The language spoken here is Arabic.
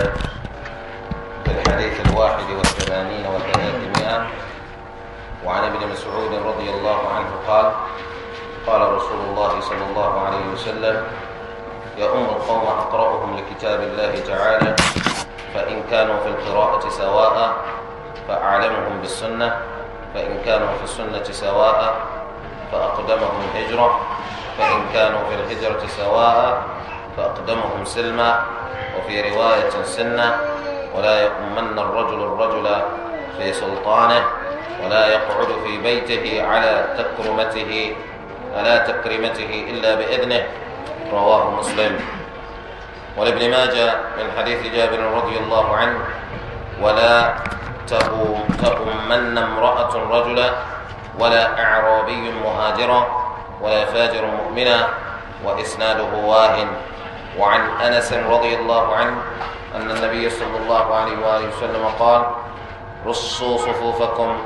في الحديث 81 و300. وعن ابن مسعود رضي الله عنه قال: قال رسول الله صلى الله عليه وسلم: يؤم القوم أقرأهم لكتاب الله تعالى، فإن كانوا في القراءة سواء فأعلمهم بالسنة، فإن كانوا في السنة سواء فأقدمهم هجرة، فإن كانوا في الهجرة سواء فأقدمهم سلما، وفي رواية سنة. ولا يؤمن الرجل في سلطانه، ولا يقعد في بيته على تكريمته إلا بإذنه. رواه مسلم. ولابن ماجه من حديث جابر رضي الله عنه: ولا تؤمن امرأة رجلا، ولا أعرابي مهاجرا، ولا فاجر مؤمنا. وإسناده واهن. وعن أنس رضي الله عنه أن النبي صلى الله عليه وآله وسلم قال: رصوا صفوفكم